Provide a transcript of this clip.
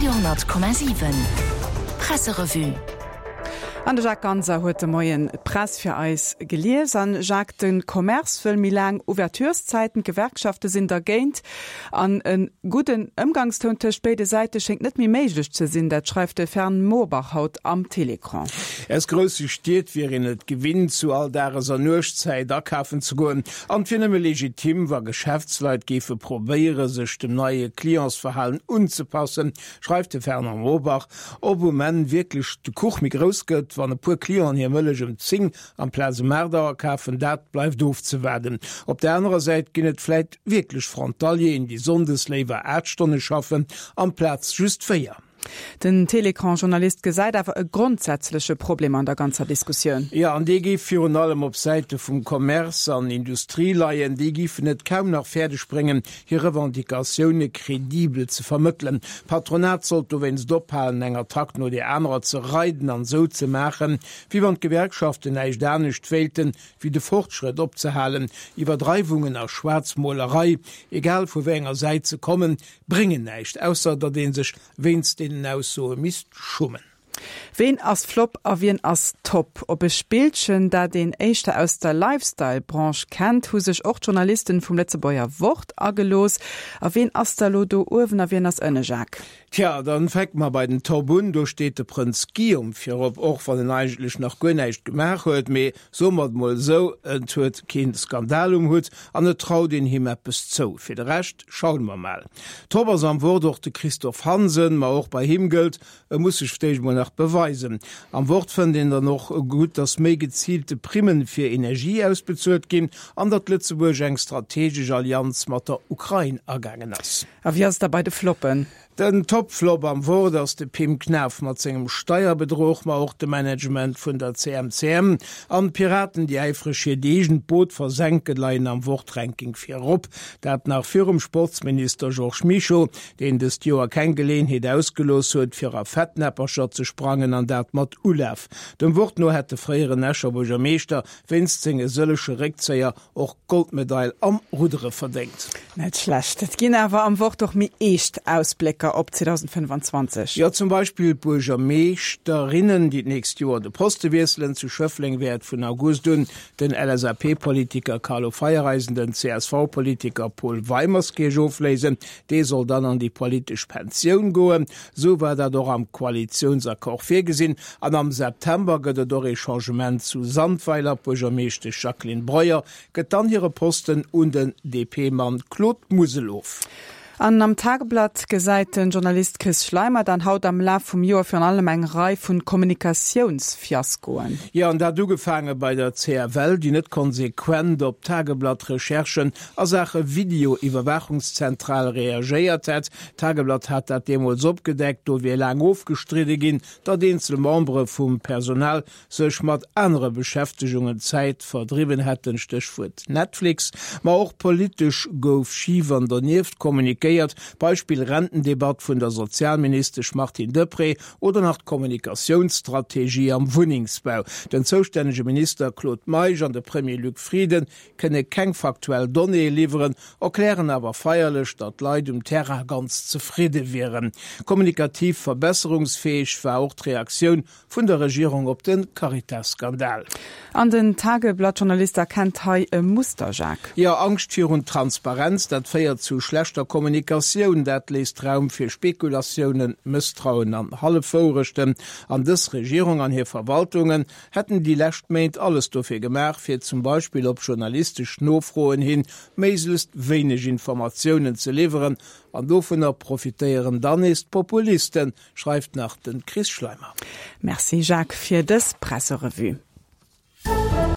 Radio,7 Presserevue. An der Jacques Ganser huet de moien Press fir eis gelees an Jacques den Kommerz vëll mi lang Ouverturszeiten Gewerkschafte sinn der géint an en guten Ëmgangstonte beide Seite schenkt net mi méiglech ze sinn, dat schreift de Fern Mobach haut am Telekran. Es grösse steet wie in et Gewinn zu all deres an Nuchzeit akafen zu goen. An finnemme legitim war Geschäftsleit gefe probéiere sech dem neue Klientsverhalen unzupassen, schreibt de Ferner Mobach, ob wo men wirklich de Kuch mi groß gëtt, wann e puer Klion hier mëllegem Zing am Pläse Märdauer kafen, dat bleif doof zu werden. Op der anderen Seite ginnet vielleicht wirklich Frontalie in die Sondeslever Erdstonne schaffen, am Platz just feier. Den Telekom-Journalist gesäit awer e grundsätzliche Problem an der ganzer Diskussion. Ja, an die gif für allem op Seite vum Kommerz an Industrieleiien, die gifen net kaum nach Pferde springen, hier Revendikationune kredibel zu vermitteln. Patronat sollte wenns doppalen enger Takt nur die anderen zu reiden an so zu machen, wie wann Gewerkschaften eich da nicht fehlten, wie de Fortschritt opzuhalen, Überdreibungen aus Schwarzmolerei, egal wo wenger Seite zu kommen, bringen nicht, außer da den sich wenn's den aus so Mist schummen. Wen as Flop a wien as top, op e Spielchen, da den Echte aus der Lifestyle-Branche kennt, hu sech och Journalisten vum Letzebauer Wort agelos, a wen as der Lodo Uwen a wien as ënne Jack. Tja, dann fängt man bei den Tabundo steht der Prinz Guillaume, für ob auch von den eigentlich noch gar nicht gemacht hat, aber so mal so, tut kein Skandal umhut, an der traut den ihm etwas zu. Für den Rest schauen wir mal. Tobersam wurde auch der Christoph Hansen, mal auch bei ihm gilt, muss ich vielleicht mal noch beweisen. Am Wort fand ihn dann noch gut, dass mehr gezielte Primen für Energie ausbezahlt gehen, an der Lützeburg eine strategische Allianz mit der Ukraine ergangen ist. Aber wie ist da bei den Floppen? Den Topflop am Wort ass de Pim Knaff mat engem Steuerbedroch ma auch de Management vun der CMCM an Piraten die eifrische Degent Boot versenkeleien am Wortranking fir op, dat nach firm Sportsminister Georges Michaud, den des Joer kein Gelegenheet ausgelos huet fir a Fettnäpperscher ze sprangen an dat mat Ulaf. Dem Wort no hätte freiere Näscherburger Meester winzinge sëllesche Rückzeier och Goldmedaille am Rudere verdenkt. Net schlecht. Et ginn awer am Wort doch mi echt Ausblick op 2025. Ja, zum Beispiel Burgermeesterinnen, die nächst Jahr de Posteweselen zu Schöffling werd vun August den LSAP-Politiker Carlo Feierreisen, den CSV-Politiker Paul Weimerskejof lesen, de soll dann an die politische Pension goen. So war da doch am Koalitionsakkord vorgesehen. Und am September gëtt doch e Changement zu Sandweiler Burgermeester Jacqueline Breuer, gëtt dann ihre Posten und den DP-Mann Claude Muselow. An am Tageblatt gesäit den Journalist Chris Schleimer dann haut am Laf vum Joer fir an allem eng Reif vun Kommunikationsfiaskoen. Ja, an da du gefangen bei der CRL, die net konsequent op Tageblattrecherchen a Sache Videoüberwachungszentral reagiert hat. Tageblatt hat dat demos opgedeckt, do wie lang aufgestritten gin, dat einzelne Membre vum Personal sech mat andere Beschäftigungen Zeit verdrieben hätten, Stichwort Netflix, ma auch politisch gouf schiefern der Nift kommuniziert. Beispiel Rentendebatte von der Sozialminister Martin Depré oder nach Kommunikationsstrategie am Wohnungsbau. Den zuständige Minister Claude Maïs und der Premier Luc Frieden können kein faktuell Donné liefern, erklären aber feierlich, dass Leute Terra ganz zufrieden wären. Kommunikativ verbesserungsfähig war auch die Reaktion von der Regierung auf den Caritas-Skandal. An den Tageblattjournalist erkennt hei e Muster, Jacques. Ja, Angst für und Transparenz, das feiert zu schlechter Kommunikation, dat lässt Raum für Spekulationen, Misstrauen an Hallevorrichten. An des Regierung an hier Verwaltungen hätten die letzte Meint alles dafür gemacht, für zum Beispiel ob journalistisch Nofroen hin meist wenig Informationen zu liefern. An davon profitieren dann ist Populisten, schreibt nach den Chris Schleimer. Merci Jacques für das Presserevue.